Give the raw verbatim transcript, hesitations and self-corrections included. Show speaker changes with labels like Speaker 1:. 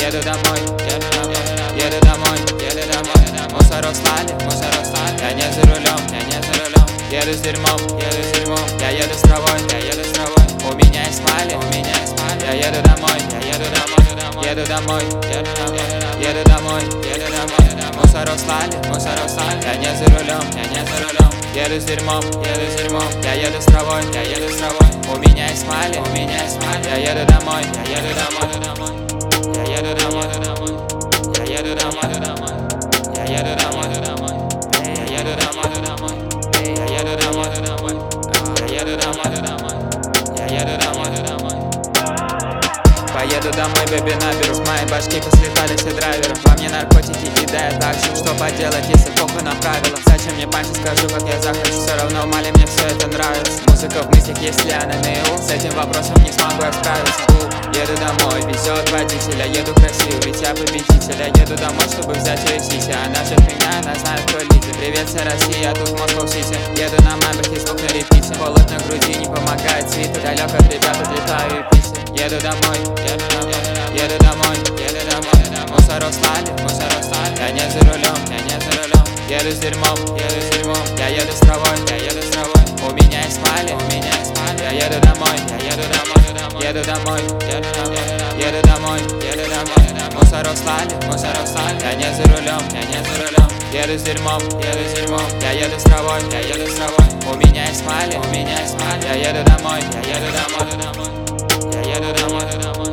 Speaker 1: еду домой, еду домой, еду домой, еду домой. Мусор услали, мусор услали. Я не за рулем, я не за рулем. Еду с дерьмом, еду с дерьмом. Я еду с травой, я еду с травой. У меня есть мали, у меня есть мали. Я еду домой, я еду домой, еду домой, еду домой, еду домой, еду домой. Мусор услали, мусор услали. Я не за рулем, я не за рулем. Еду с дерьмом, еду с дерьмом. Я еду с травой, я еду с травой. У меня есть мали, у меня есть мали. Я еду домой, я еду домой, я еду домой, я еду домой, домой. Я еду домой, домой. Я еду домой, домой. Я еду домой, домой. Я еду домой, домой. Я еду домой, домой. Поеду домой, бэби, наберу. С моей башки послетали все драйверы. Во мне наркотики кидают акшн. Что поделать, если похуй на правила? Зачем мне панчи, скажу, как я захочу. Все равно в мале мне все это нравится. Музыка в мыслях, если она наяву. С этим вопросом не смогу я справиться. Еду домой, везет водителя. Еду красиво, ведь я победитель. Я еду домой, чтобы взять ее сиси. Она ждет меня, она знает, кто лидер. Привет, вся Россия, тут Москва-Сити. Еду на мапах и звук на репите. Холод на груди не помогает свитер. Далеко от ребят отлетаю и писи. Еду домой, еду домой, еду домой, еду домой. Мусор услали, мусор услали. Я не за рулем, я не за рулем. Еду с дерьмом, еду с дерьмом. Я еду с травой, я еду с травой. У меня есть мали, у меня есть мали. Я еду домой, я еду домой, еду домой, еду домой, еду домой, еду домой. Мусор услали, мусор услали. Я не за рулем, я не за рулем. Еду с дерьмом, еду с дерьмом. Я еду с травой, я еду с травой. У меня есть мали, у меня есть мали. Я еду домой, я еду домой, домой. Я еду домой, домой.